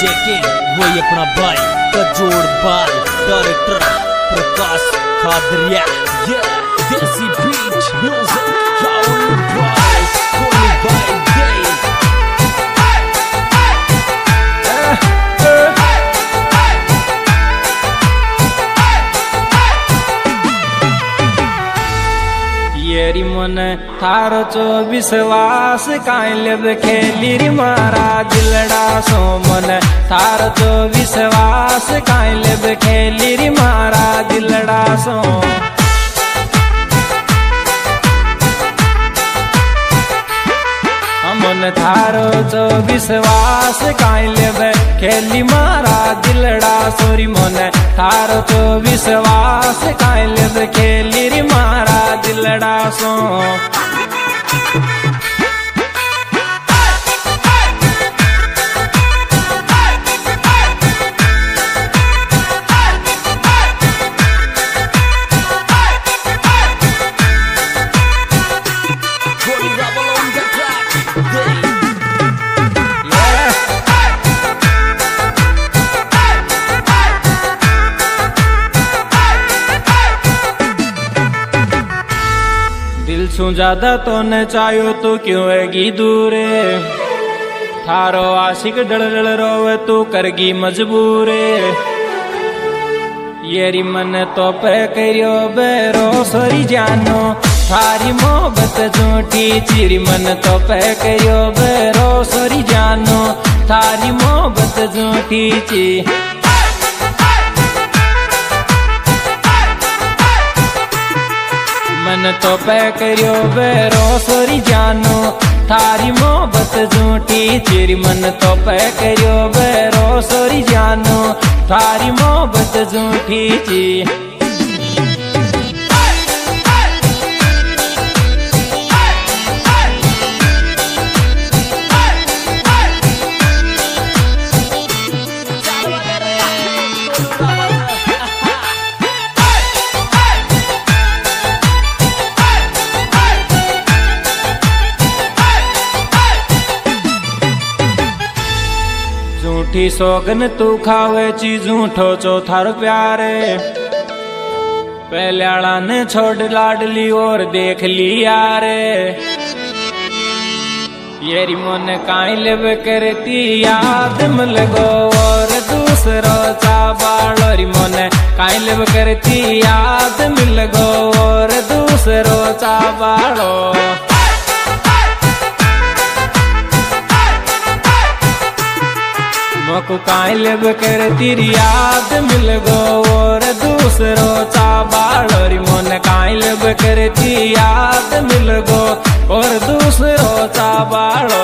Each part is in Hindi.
जेके वही अपना भाई कजोड़ बाल डायरेक्टर प्रकाश खादरिया देसी बीच म्यूजिक राहुल प्राइस कोई भाई येरी मन थारो चो विश्वास काइलेब खेली री मारा दिलड़ा सो मन थारो चो विश्वास काइलेब खेली री मारा दिलड़ा सो मन थारो चो विश्वास काइलेब खेली मारा दिलड़ा सोरी मन थारो चो विश्वास काइलेब खेली री मारा दिलड़ा सो दिल सु ज्यादा तो न चाहो तो क्यों हैगी दूरे थारो आशिक डल डल रोवे तू करगी मजबूरे येरी मन तो पे करियो बेरो सोरी जानो थारी मोहब्बत झूठी चिरी मन तो पे करियो बेरो सोरी जानो थारी मोहब्बत झूठी ची मन तो पे करियो बेरो सोरी जानो थारी मोहब्बत झूठी चिरी मन तो पे करियो बेरो सोरी जानो थारी मोहब्बत झूठी ची झूठी सोगन तू खावे ची झूठो चौथार प्यारे पहले आला ने छोड़ लाडली और देख लिया रे येरी मन काइलेब करती याद मिल गो और दूसरो चाबालोरी मन काइलेब करती याद मिल गो और दूसरो चाबालो मको काइलेब कर तेरी याद मिल गो और दूसरो चाबालोरी मन काइलेब कर ती याद मिल गो और दूसरो चाबालो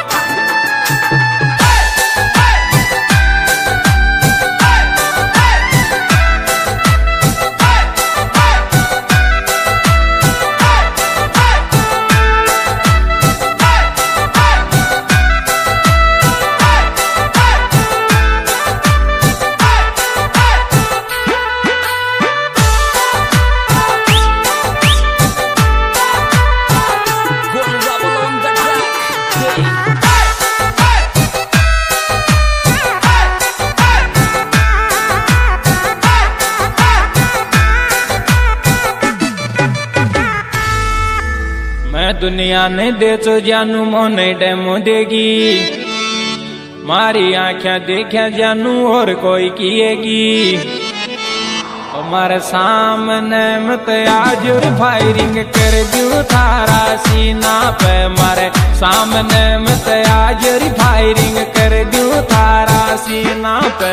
दुनिया ने दे चो जानू मोने डेमो देगी मारी आँखें देखा जानू और कोई किएगी हमारे सामने मत आज फायरिंग कर दू थारा सीना पे मारे सामने मत आज फायरिंग कर दू थारा सीना पे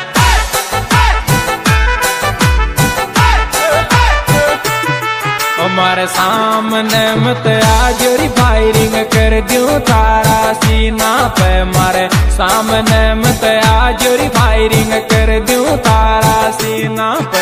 हमारे सामने मत आज फायरिंग कर दूं थारा सीना पे मारे सामने मत आज फायरिंग कर दूं थारा सीना पे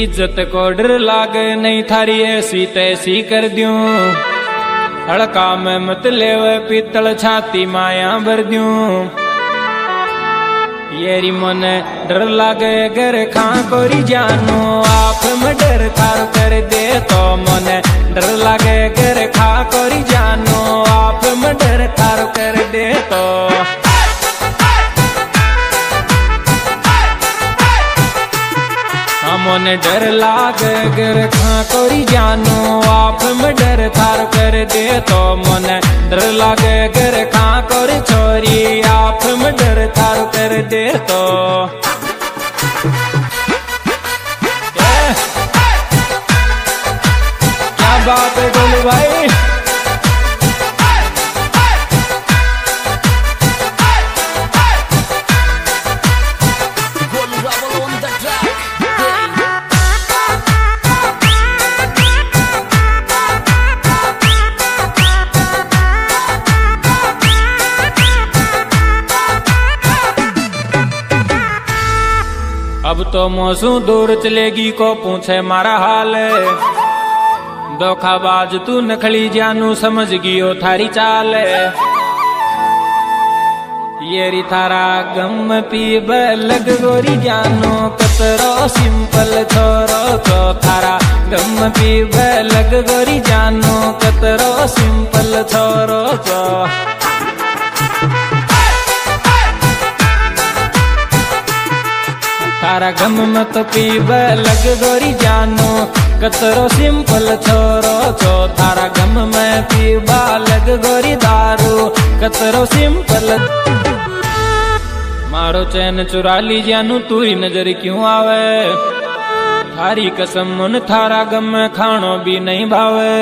इज्जत को डर लागे नहीं थारी ऐसी तैसी कर दूं हड़का में मत लेवे पीतल छाती माया भर दूं येरी मने डर लागे घर खां कोरी जानो आप में डर थार कर दे तो मने डर लागे घर खा कोरी जानो आप में डर थार कर दे तो मने डर लागे घर खा कोरी जानो आप में डर थार कर दे तो मने डर लागे घर खा कोरी छोरी आप में डर थार कर दे तो क्या बात है गोलू भाई अब तो मौसू दूर चलेगी को पूछे मारा हाल धोखाबाज तू नखली जानू समझ गियो थारी चाल येरी थारा गम पीब लग गोरी जानो कतरो सिंपल छोरो तो थारा गम पीब लग गोरी जानो कतरो सिंपल छोरो तो थारा गम मत पीब लग गोरी जानो कतरो सिंपल छोरो छो थारा गम में पीबा लग गोरी दारू कतरो सिंपल मारो चैन चुरा ली जानू तू ही नजर क्यों आवे थारी कसम मुन थारा गम में खानो भी नहीं भावे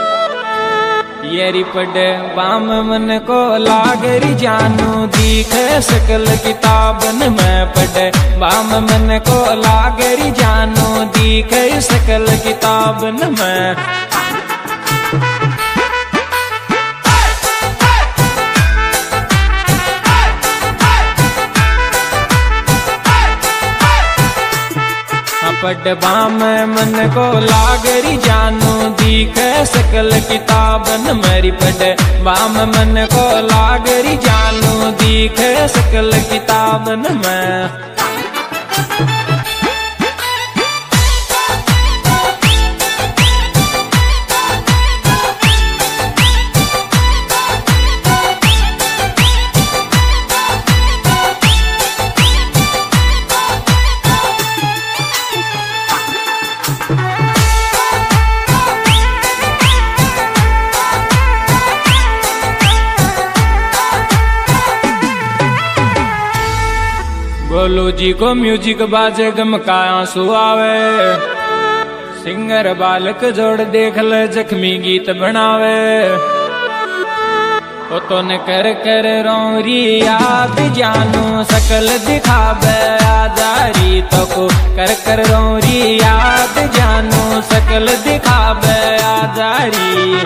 येरी पढ़े बाम मन को लागरी जानू दिखे सकल किताबन में पढ़े बाम मन को लागरी जानू दिखे सकल किताबन में पढ़ बाम मन को लागरी जानू दिखे सकल किताबन मेरी पढ़ बाम मन को लागरी जानू दिखे सकल किताबन में गोलू जी को म्यूजिक बाजे गम का आंसू आवे सिंगर बालक जोड़ देख ले जख्मी गीत बनावे ओ तो न कर कर रोरी याद जानू सकल दिखावे आजारी तो को कर कर रोरी याद जानू सकल दिखावे आजारी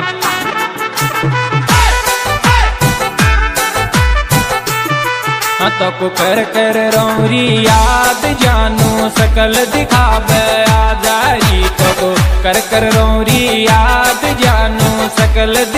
तो को कर कर रोरी याद जानू सकल दिखावे आजारी तो को कर कर रोरी याद जानू सकल